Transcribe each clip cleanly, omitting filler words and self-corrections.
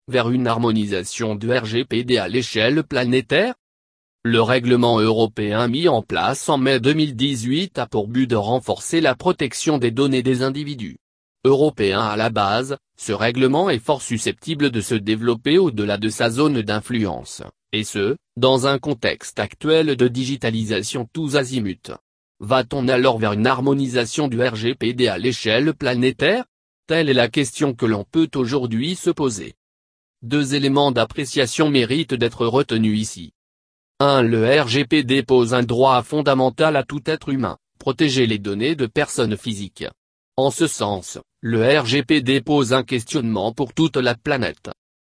vers une harmonisation du RGPD à l'échelle planétaire? Le règlement européen mis en place en mai 2018 a pour but de renforcer la protection des données des individus européens. À la base, ce règlement est fort susceptible de se développer au-delà de sa zone d'influence, et ce, dans un contexte actuel de digitalisation tous azimuts. Va-t-on alors vers une harmonisation du RGPD à l'échelle planétaire? Telle est la question que l'on peut aujourd'hui se poser. Deux éléments d'appréciation méritent d'être retenus ici. 1. Le RGPD pose un droit fondamental à tout être humain, protéger les données de personnes physiques. En ce sens, le RGPD pose un questionnement pour toute la planète.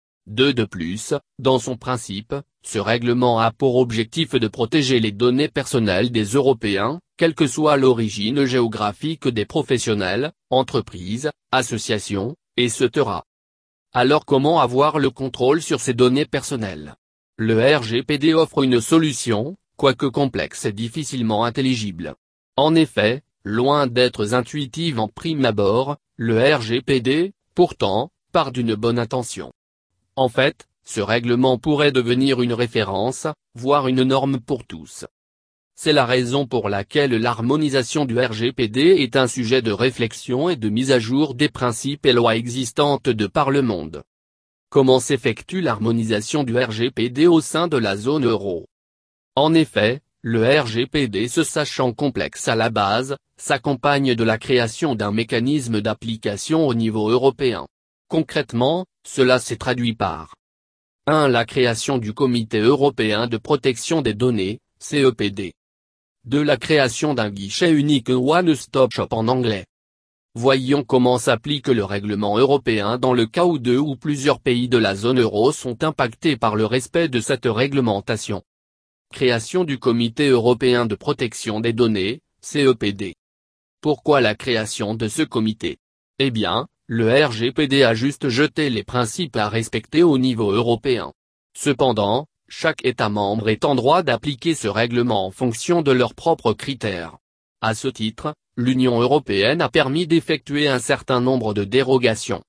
2. De plus, dans son principe, ce règlement a pour objectif de protéger les données personnelles des Européens, quelle que soit l'origine géographique des professionnels, entreprises, associations, etc. Alors comment avoir le contrôle sur ces données personnelles? Le RGPD offre une solution, quoique complexe et difficilement intelligible. En effet, loin d'être intuitive en prime abord, le RGPD, pourtant, part d'une bonne intention. En fait, ce règlement pourrait devenir une référence, voire une norme pour tous. C'est la raison pour laquelle l'harmonisation du RGPD est un sujet de réflexion et de mise à jour des principes et lois existantes de par le monde. Comment s'effectue l'harmonisation du RGPD au sein de la zone euro? En effet, le RGPD, se sachant complexe à la base, s'accompagne de la création d'un mécanisme d'application au niveau européen. Concrètement, cela s'est traduit par 1. La création du Comité européen de protection des données, CEPD. 2. La création d'un guichet unique One Stop Shop en anglais. Voyons comment s'applique le règlement européen dans le cas où deux ou plusieurs pays de la zone euro sont impactés par le respect de cette réglementation. Création du Comité européen de protection des données, CEPD. Pourquoi la création de ce comité? Eh bien, le RGPD a juste jeté les principes à respecter au niveau européen. Cependant, chaque État membre est en droit d'appliquer ce règlement en fonction de leurs propres critères. À ce titre, l'Union européenne a permis d'effectuer un certain nombre de dérogations.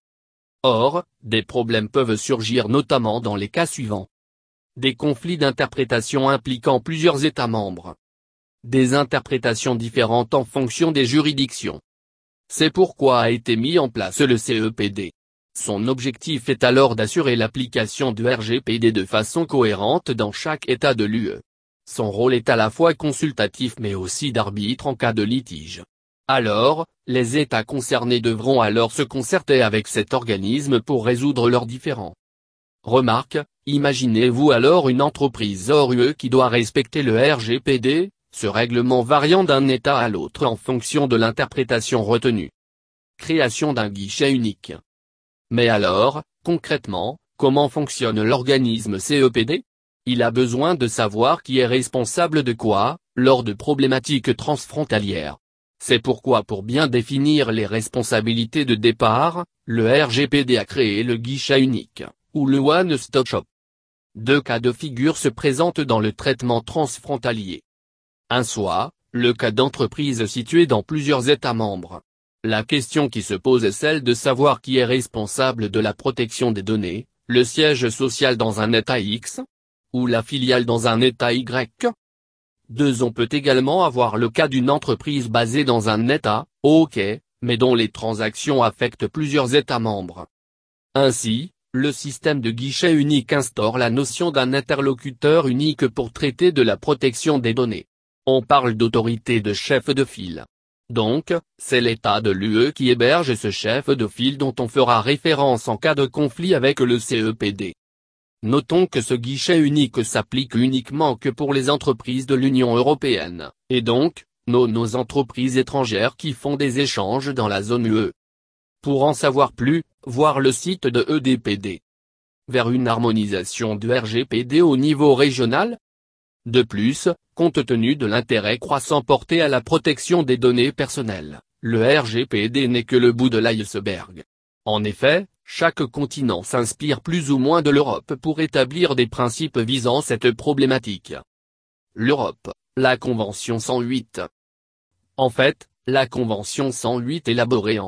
Or, des problèmes peuvent surgir notamment dans les cas suivants. Des conflits d'interprétation impliquant plusieurs États membres. Des interprétations différentes en fonction des juridictions. C'est pourquoi a été mis en place le CEPD. Son objectif est alors d'assurer l'application du RGPD de façon cohérente dans chaque État de l'UE. Son rôle est à la fois consultatif mais aussi d'arbitre en cas de litige. Alors, les États concernés devront alors se concerter avec cet organisme pour résoudre leurs différends. Remarque, imaginez-vous alors une entreprise hors UE qui doit respecter le RGPD, ce règlement variant d'un État à l'autre en fonction de l'interprétation retenue. Création d'un guichet unique. Mais alors, concrètement, comment fonctionne l'organisme CEPD? Il a besoin de savoir qui est responsable de quoi, lors de problématiques transfrontalières. C'est pourquoi pour bien définir les responsabilités de départ, le RGPD a créé le guichet unique, ou le One Stop Shop. Deux cas de figure se présentent dans le traitement transfrontalier. Un soit, le cas d'entreprise située dans plusieurs États membres. La question qui se pose est celle de savoir qui est responsable de la protection des données, le siège social dans un État X, ou la filiale dans un État Y. 2. On peut également avoir le cas d'une entreprise basée dans un État, OK, mais dont les transactions affectent plusieurs États membres. Ainsi, le système de guichet unique instaure la notion d'un interlocuteur unique pour traiter de la protection des données. On parle d'autorité de chef de file. Donc, c'est l'État de l'UE qui héberge ce chef de file dont on fera référence en cas de conflit avec le CEPD. Notons que ce guichet unique s'applique uniquement que pour les entreprises de l'Union européenne, et donc, nos entreprises étrangères qui font des échanges dans la zone UE. Pour en savoir plus, voir le site de EDPD. Vers une harmonisation du RGPD au niveau régional? De plus, compte tenu de l'intérêt croissant porté à la protection des données personnelles, le RGPD n'est que le bout de l'iceberg. En effet, chaque continent s'inspire plus ou moins de l'Europe pour établir des principes visant cette problématique. L'Europe, la Convention 108. En fait, la Convention 108 élaborée en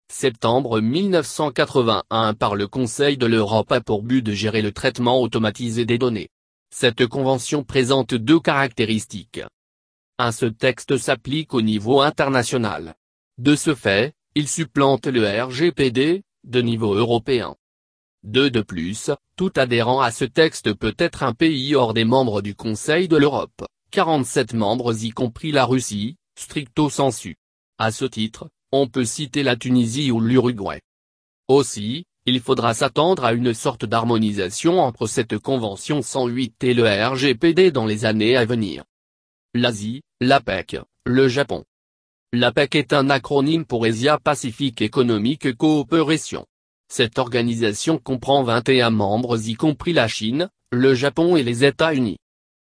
Septembre 1981 par le Conseil de l'Europe a pour but de gérer le traitement automatisé des données. Cette convention présente deux caractéristiques. 1. Ce texte s'applique au niveau international. De ce fait, il supplante le RGPD, de niveau européen. 2. De plus, tout adhérent à ce texte peut être un pays hors des membres du Conseil de l'Europe, 47 membres y compris la Russie, stricto sensu. À ce titre, on peut citer la Tunisie ou l'Uruguay. Aussi, il faudra s'attendre à une sorte d'harmonisation entre cette convention 108 et le RGPD dans les années à venir. L'Asie, l'APEC, le Japon. L'APEC est un acronyme pour Asia-Pacific Economic Cooperation. Cette organisation comprend 21 membres y compris la Chine, le Japon et les États-Unis.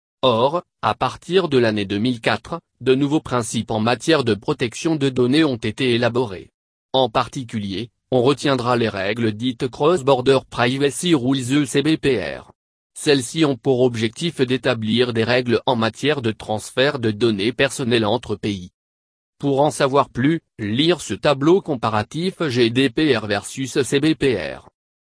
Or, à partir de l'année 2004, de nouveaux principes en matière de protection de données ont été élaborés. En particulier, on retiendra les règles dites Cross-Border Privacy Rules CBPR. Celles-ci ont pour objectif d'établir des règles en matière de transfert de données personnelles entre pays. Pour en savoir plus, lire ce tableau comparatif GDPR versus CBPR.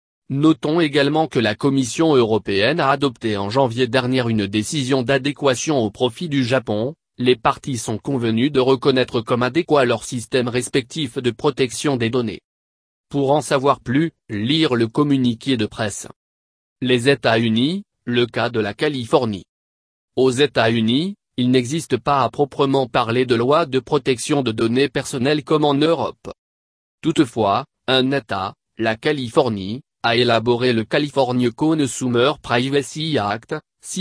Notons également que la Commission européenne a adopté en janvier dernier une décision d'adéquation au profit du Japon. Les parties sont convenues de reconnaître comme adéquat leurs systèmes respectifs de protection des données. Pour en savoir plus, lire le communiqué de presse. Les États-Unis, le cas de la Californie. Aux États-Unis, il n'existe pas à proprement parler de loi de protection de données personnelles comme en Europe. Toutefois, un État, la Californie, a élaboré le California Consumer Privacy Act,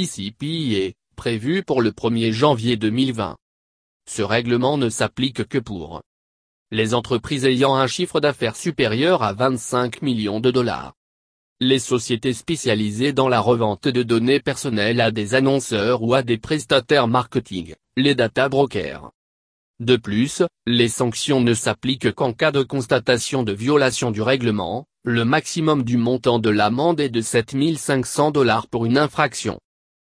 CCPA, prévu pour le 1er janvier 2020. Ce règlement ne s'applique que pour les entreprises ayant un chiffre d'affaires supérieur à 25 millions de dollars. Les sociétés spécialisées dans la revente de données personnelles à des annonceurs ou à des prestataires marketing, les data brokers. De plus, les sanctions ne s'appliquent qu'en cas de constatation de violation du règlement. Le maximum du montant de l'amende est de 7 500 $ pour une infraction.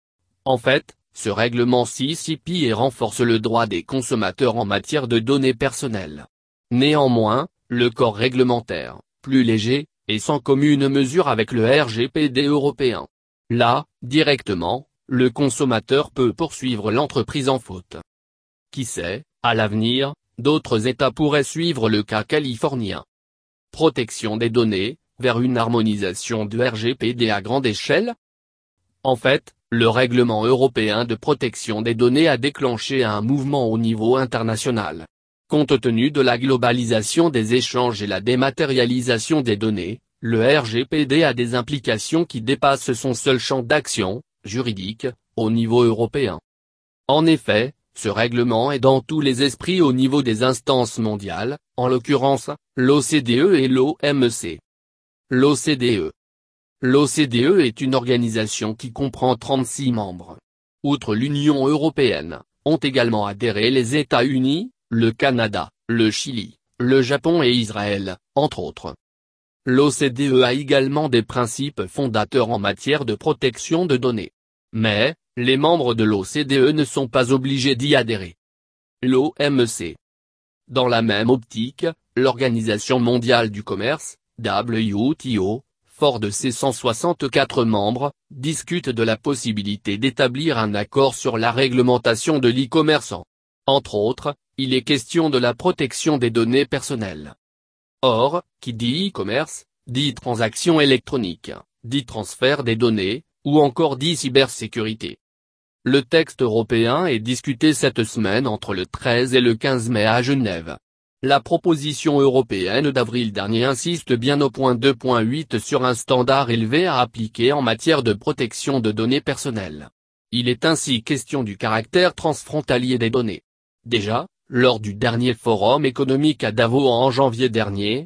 En fait, ce règlement CCPA renforce le droit des consommateurs en matière de données personnelles. Néanmoins, le corps réglementaire, plus léger, est sans commune mesure avec le RGPD européen. Là, directement, le consommateur peut poursuivre l'entreprise en faute. Qui sait, à l'avenir, d'autres États pourraient suivre le cas californien. Protection des données, vers une harmonisation du RGPD à grande échelle? En fait, le règlement européen de protection des données a déclenché un mouvement au niveau international. Compte tenu de la globalisation des échanges et la dématérialisation des données, le RGPD a des implications qui dépassent son seul champ d'action, juridique, au niveau européen. En effet, ce règlement est dans tous les esprits au niveau des instances mondiales, en l'occurrence, l'OCDE et l'OMC. L'OCDE. L'OCDE est une organisation qui comprend 36 membres. Outre l'Union européenne, ont également adhéré les États-Unis, le Canada, le Chili, le Japon et Israël, entre autres. L'OCDE a également des principes fondateurs en matière de protection de données. Mais, les membres de l'OCDE ne sont pas obligés d'y adhérer. L'OMC. Dans la même optique, l'Organisation mondiale du commerce, WTO, fort de ses 164 membres, discute de la possibilité d'établir un accord sur la réglementation de l'e-commerce. Entre autres, il est question de la protection des données personnelles. Or, qui dit e-commerce, dit transaction électronique, dit transfert des données, ou encore dit cybersécurité. Le texte européen est discuté cette semaine entre le 13 et le 15 mai à Genève. La proposition européenne d'avril dernier insiste bien au point 2.8 sur un standard élevé à appliquer en matière de protection de données personnelles. Il est ainsi question du caractère transfrontalier des données. Déjà, lors du dernier forum économique à Davos en janvier dernier,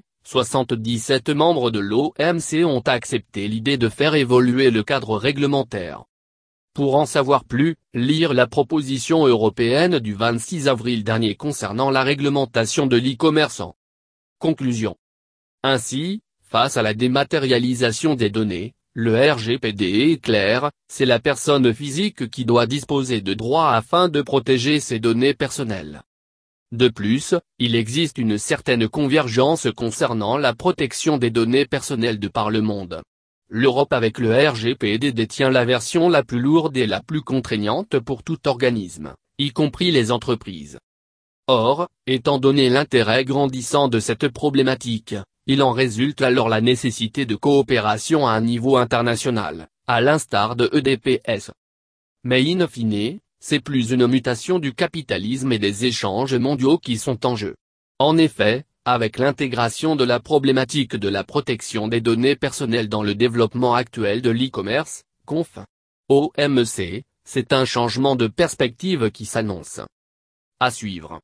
77 membres de l'OMC ont accepté l'idée de faire évoluer le cadre réglementaire. Pour en savoir plus, lire la proposition européenne du 26 avril dernier concernant la réglementation de l'e-commerce. Conclusion. Ainsi, face à la dématérialisation des données, le RGPD est clair, c'est la personne physique qui doit disposer de droits afin de protéger ses données personnelles. De plus, il existe une certaine convergence concernant la protection des données personnelles de par le monde. L'Europe avec le RGPD détient la version la plus lourde et la plus contraignante pour tout organisme, y compris les entreprises. Or, étant donné l'intérêt grandissant de cette problématique, il en résulte alors la nécessité de coopération à un niveau international, à l'instar de EDPS. Mais in fine, c'est plus une mutation du capitalisme et des échanges mondiaux qui sont en jeu. En effet, avec l'intégration de la problématique de la protection des données personnelles dans le développement actuel de l'e-commerce, conf. OMC, c'est un changement de perspective qui s'annonce. À suivre.